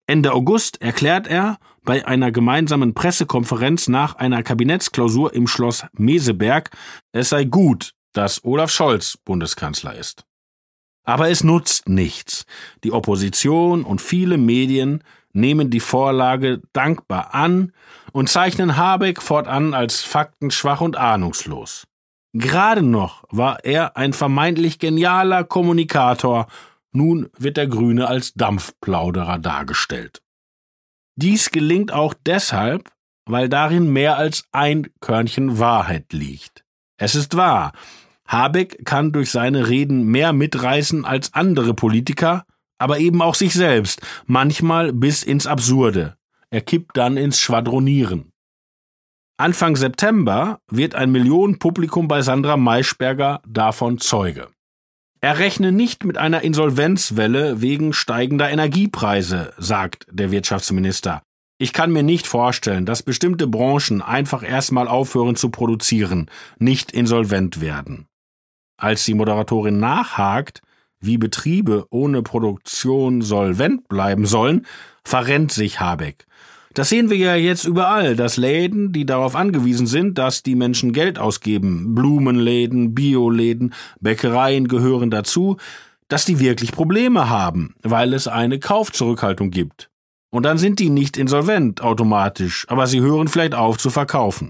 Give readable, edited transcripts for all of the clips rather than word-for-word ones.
Ende August erklärt er bei einer gemeinsamen Pressekonferenz nach einer Kabinettsklausur im Schloss Meseberg, es sei gut, dass Olaf Scholz Bundeskanzler ist. Aber es nutzt nichts. Die Opposition und viele Medien nehmen die Vorlage dankbar an und zeichnen Habeck fortan als faktenschwach und ahnungslos. Gerade noch war er ein vermeintlich genialer Kommunikator, nun wird der Grüne als Dampfplauderer dargestellt. Dies gelingt auch deshalb, weil darin mehr als ein Körnchen Wahrheit liegt. Es ist wahr, Habeck kann durch seine Reden mehr mitreißen als andere Politiker, aber eben auch sich selbst, manchmal bis ins Absurde. Er kippt dann ins Schwadronieren. Anfang September wird ein Millionenpublikum bei Sandra Maischberger davon Zeuge. Er rechne nicht mit einer Insolvenzwelle wegen steigender Energiepreise, sagt der Wirtschaftsminister. Ich kann mir nicht vorstellen, dass bestimmte Branchen einfach erstmal aufhören zu produzieren, nicht insolvent werden. Als die Moderatorin nachhakt, wie Betriebe ohne Produktion solvent bleiben sollen, verrennt sich Habeck. Das sehen wir ja jetzt überall, dass Läden, die darauf angewiesen sind, dass die Menschen Geld ausgeben, Blumenläden, Bioläden, Bäckereien gehören dazu, dass die wirklich Probleme haben, weil es eine Kaufzurückhaltung gibt. Und dann sind die nicht insolvent automatisch, aber sie hören vielleicht auf zu verkaufen.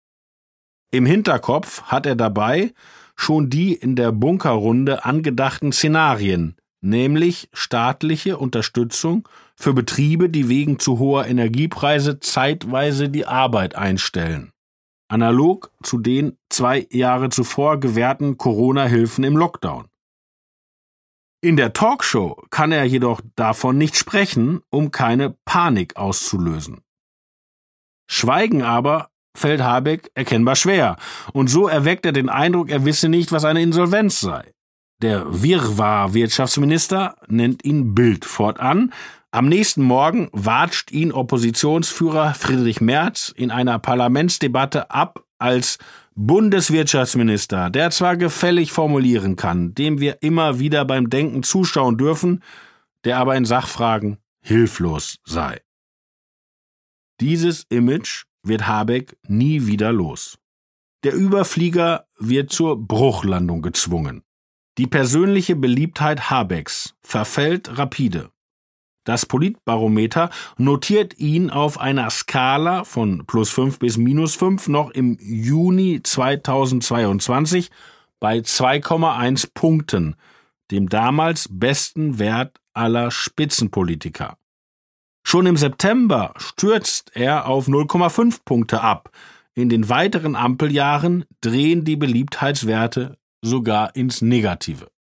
Im Hinterkopf hat er dabei schon die in der Bunkerrunde angedachten Szenarien, nämlich staatliche Unterstützung für Betriebe, die wegen zu hoher Energiepreise zeitweise die Arbeit einstellen. Analog zu den 2 Jahre zuvor gewährten Corona-Hilfen im Lockdown. In der Talkshow kann er jedoch davon nicht sprechen, um keine Panik auszulösen. Schweigen aber fällt Habeck erkennbar schwer, und so erweckt er den Eindruck, er wisse nicht, was eine Insolvenz sei. Der Wirrwarr-Wirtschaftsminister nennt ihn Bild fortan. Am nächsten Morgen watscht ihn Oppositionsführer Friedrich Merz in einer Parlamentsdebatte ab als Bundeswirtschaftsminister, der zwar gefällig formulieren kann, dem wir immer wieder beim Denken zuschauen dürfen, der aber in Sachfragen hilflos sei. Dieses Image wird Habeck nie wieder los. Der Überflieger wird zur Bruchlandung gezwungen. Die persönliche Beliebtheit Habecks verfällt rapide. Das Politbarometer notiert ihn auf einer Skala von +5 bis -5 noch im Juni 2022 bei 2,1 Punkten, dem damals besten Wert aller Spitzenpolitiker. Schon im September stürzt er auf 0,5 Punkte ab. In den weiteren Ampeljahren drehen die Beliebtheitswerte sogar ins Negative.